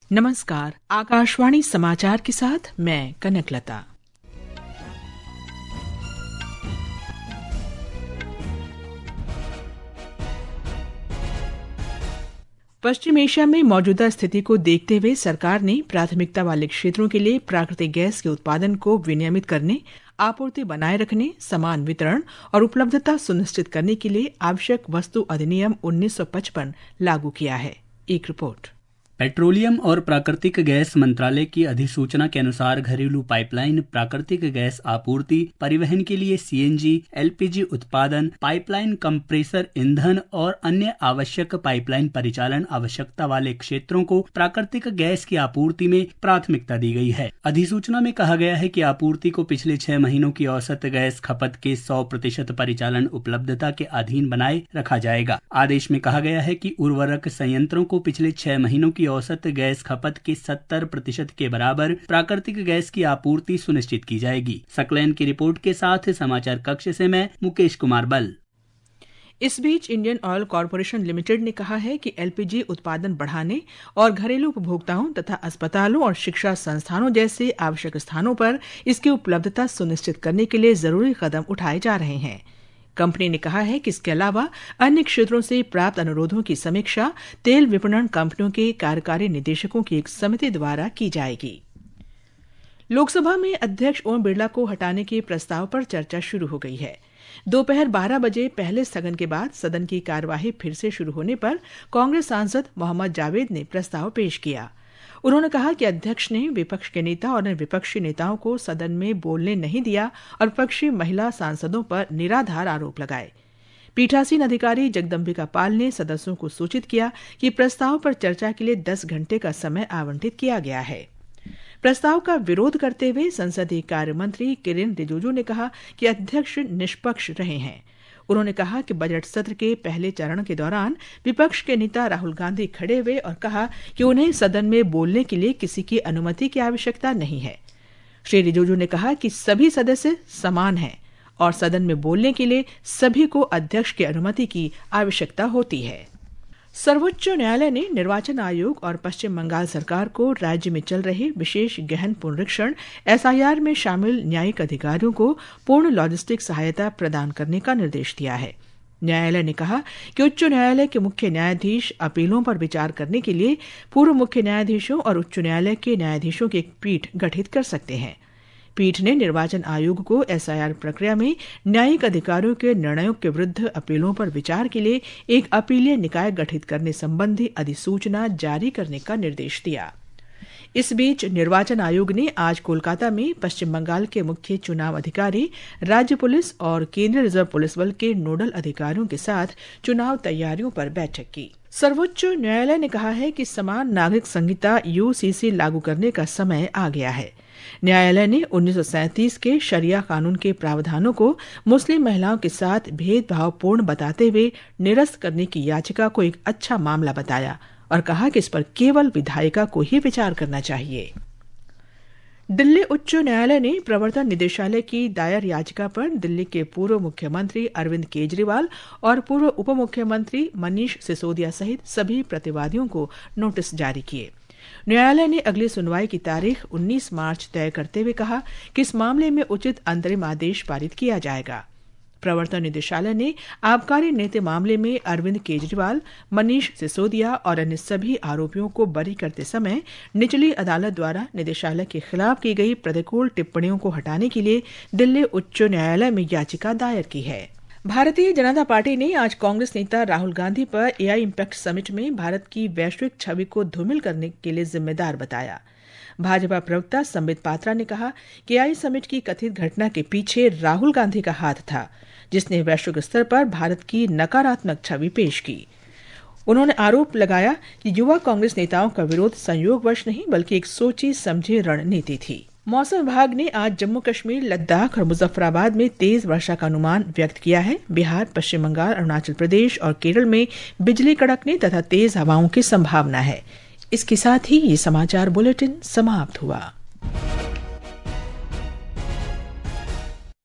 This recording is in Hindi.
नमस्कार, आकाशवाणी समाचार के साथ मैं कनकलता। पश्चिम एशिया में मौजूदा स्थिति को देखते हुए सरकार ने प्राथमिकता वाले क्षेत्रों के लिए प्राकृतिक गैस के उत्पादन को विनियमित करने, आपूर्ति बनाए रखने, समान वितरण और उपलब्धता सुनिश्चित करने के लिए आवश्यक वस्तु अधिनियम 1955 लागू किया है। एक रिपोर्ट। पेट्रोलियम और प्राकृतिक गैस मंत्रालय की अधिसूचना के अनुसार घरेलू पाइपलाइन प्राकृतिक गैस आपूर्ति, परिवहन के लिए सीएनजी, एलपीजी उत्पादन, पाइपलाइन कंप्रेसर ईंधन और अन्य आवश्यक पाइपलाइन परिचालन आवश्यकता वाले क्षेत्रों को प्राकृतिक गैस की आपूर्ति में प्राथमिकता दी गई है। अधिसूचना में कहा गया है कि आपूर्ति को पिछले 6 महीनों की औसत गैस खपत के 100% परिचालन उपलब्धता के अधीन बनाए रखा जाएगा। आदेश में कहा गया है कि उर्वरक संयंत्रों को पिछले 6 महीनों की औसत गैस खपत के 70% के बराबर प्राकृतिक गैस की आपूर्ति सुनिश्चित की जाएगी। सकलैन की रिपोर्ट के साथ समाचार कक्ष से मैं मुकेश कुमार बल। इस बीच इंडियन ऑयल कॉरपोरेशन लिमिटेड ने कहा है कि एलपीजी उत्पादन बढ़ाने और घरेलू उपभोक्ताओं तथा अस्पतालों और शिक्षा संस्थानों जैसे आवश्यक स्थानों पर इसकी उपलब्धता सुनिश्चित करने के लिए जरूरी कदम उठाए जा रहे हैं। कंपनी ने कहा है कि इसके अलावा अन्य क्षेत्रों से प्राप्त अनुरोधों की समीक्षा तेल विपणन कंपनियों के कार्यकारी निदेशकों की एक समिति द्वारा की जाएगी। लोकसभा में अध्यक्ष ओम बिरला को हटाने के प्रस्ताव पर चर्चा शुरू हो गई है। दोपहर 12 बजे पहले स्थगन के बाद सदन की कार्यवाही फिर से शुरू होने पर कांग्रेस सांसद मोहम्मद जावेद ने प्रस्ताव पेश किया। उन्होंने कहा कि अध्यक्ष ने विपक्ष के नेता और विपक्षी नेताओं को सदन में बोलने नहीं दिया और विपक्षी महिला सांसदों पर निराधार आरोप लगाए। पीठासीन अधिकारी जगदम्बिका पाल ने सदस्यों को सूचित किया कि प्रस्ताव पर चर्चा के लिए 10 घंटे का समय आवंटित किया गया है। प्रस्ताव का विरोध करते हुए संसदीय कार्य मंत्री किरेन रिजिजू ने कहा कि अध्यक्ष निष्पक्ष रहे हैं। उन्होंने कहा कि बजट सत्र के पहले चरण के दौरान विपक्ष के नेता राहुल गांधी खड़े हुए और कहा कि उन्हें सदन में बोलने के लिए किसी की अनुमति की आवश्यकता नहीं है। श्री रिजिजू ने कहा कि सभी सदस्य समान हैं और सदन में बोलने के लिए सभी को अध्यक्ष की अनुमति की आवश्यकता होती है। सर्वोच्च न्यायालय ने निर्वाचन आयोग और पश्चिम बंगाल सरकार को राज्य में चल रहे विशेष गहन पुनरीक्षण एसआईआर में शामिल न्यायिक अधिकारियों को पूर्ण लॉजिस्टिक सहायता प्रदान करने का निर्देश दिया है। न्यायालय ने कहा कि उच्च न्यायालय के मुख्य न्यायाधीश अपीलों पर विचार करने के लिए पूर्व मुख्य न्यायाधीशों और उच्च न्यायालय के न्यायाधीशों की एक पीठ गठित कर सकते हैं। पीठ ने निर्वाचन आयोग को एसआईआर प्रक्रिया में न्यायिक अधिकारियों के निर्णयों के विरुद्ध अपीलों पर विचार के लिए एक अपीलीय निकाय गठित करने संबंधी अधिसूचना जारी करने का निर्देश दिया। इस बीच निर्वाचन आयोग ने आज कोलकाता में पश्चिम बंगाल के मुख्य चुनाव अधिकारी, राज्य पुलिस और केंद्रीय रिजर्व पुलिस बल के नोडल अधिकारियों के साथ चुनाव तैयारियों पर बैठक की। सर्वोच्च न्यायालय ने कहा है कि समान नागरिक संहिता यूसीसी लागू करने का समय आ गया है। न्यायालय ने 1937 के शरिया कानून के प्रावधानों को मुस्लिम महिलाओं के साथ भेदभावपूर्ण बताते हुए निरस्त करने की याचिका को एक अच्छा मामला बताया और कहा कि इस पर केवल विधायिका को ही विचार करना चाहिए। दिल्ली उच्च न्यायालय ने प्रवर्तन निदेशालय की दायर याचिका पर दिल्ली के पूर्व मुख्यमंत्री अरविंद केजरीवाल और पूर्व उप मुख्यमंत्री मनीष सिसोदिया सहित सभी प्रतिवादियों को नोटिस जारी किए। न्यायालय ने अगली सुनवाई की तारीख 19 मार्च तय करते हुए कहा कि इस मामले में उचित अंतरिम आदेश पारित किया जाएगा। प्रवर्तन निदेशालय ने आबकारी नीति मामले में अरविंद केजरीवाल, मनीष सिसोदिया और अन्य सभी आरोपियों को बरी करते समय निचली अदालत द्वारा निदेशालय के खिलाफ की गई प्रतिकूल टिप्पणियों को हटाने के लिए दिल्ली उच्च न्यायालय में याचिका दायर की है। भारतीय जनता पार्टी ने आज कांग्रेस नेता राहुल गांधी पर एआई इम्पैक्ट समिट में भारत की वैश्विक छवि को धूमिल करने के लिए जिम्मेदार बताया। भाजपा प्रवक्ता संबित पात्रा ने कहा कि एआई समिट की कथित घटना के पीछे राहुल गांधी का हाथ था, जिसने वैश्विक स्तर पर भारत की नकारात्मक छवि पेश की। उन्होंने आरोप लगाया कि युवा कांग्रेस नेताओं का विरोध संयोगवश नहीं बल्कि एक सोची समझी रणनीति थी। मौसम विभाग ने आज जम्मू कश्मीर, लद्दाख और मुजफ्फराबाद में तेज वर्षा का अनुमान व्यक्त किया है। बिहार, पश्चिम बंगाल, अरुणाचल प्रदेश और केरल में बिजली कड़कने तथा तेज हवाओं की संभावना है। इसके साथ ही ये समाचार बुलेटिन समाप्त हुआ।